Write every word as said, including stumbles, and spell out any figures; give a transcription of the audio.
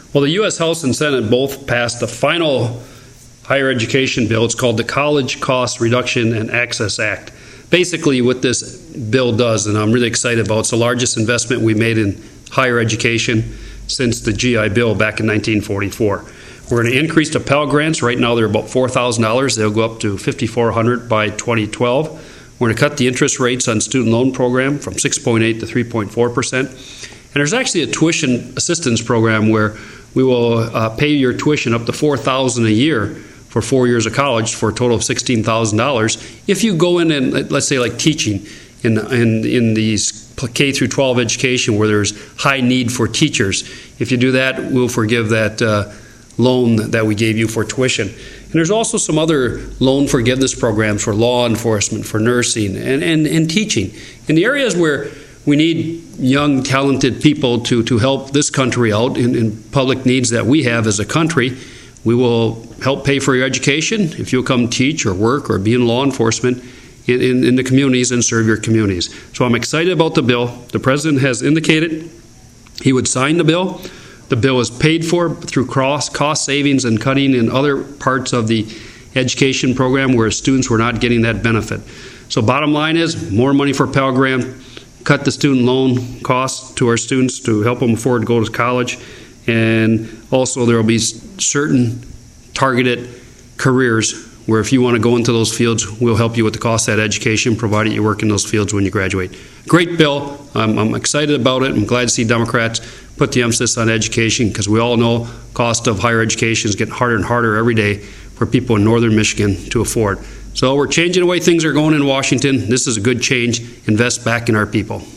Well, the U S House and Senate both passed the final higher education bill. It's called the College Cost Reduction and Access Act. Basically, what this bill does, and I'm really excited about, it's the largest investment we made in higher education since the G I Bill back in nineteen forty-four. We're going to increase the Pell Grants. Right now they're about four thousand dollars. They'll go up to five thousand four hundred dollars by twenty twelve. We're going to cut the interest rates on student loan program from six point eight to three point four percent. And there's actually a tuition assistance program where we will uh, pay your tuition up to four thousand dollars a year for four years of college for a total of sixteen thousand dollars. If you go in and, let's say, like teaching in, in, in these K through twelve education where there's high need for teachers, if you do that, we'll forgive that uh, loan that we gave you for tuition. And there's also some other loan forgiveness programs for law enforcement, for nursing, and, and, and teaching. In the areas where we need young, talented people to, to help this country out in, in public needs that we have as a country, we will help pay for your education if you'll come teach or work or be in law enforcement in, in, in the communities and serve your communities. So I'm excited about the bill. The President has indicated he would sign the bill. The bill is paid for through cross cost savings and cutting in other parts of the education program where students were not getting that benefit. So bottom line is more money for Pell Grant, cut the student loan costs to our students to help them afford to go to college, and also there will be certain targeted careers where if you want to go into those fields, we'll help you with the cost of that education, provided you work in those fields when you graduate. Great bill. I'm, I'm excited about it. I'm glad to see Democrats put the emphasis on education, because we all know cost of higher education is getting harder and harder every day for people in northern Michigan to afford. So we're changing the way things are going in Washington. This is a good change. Invest back in our people.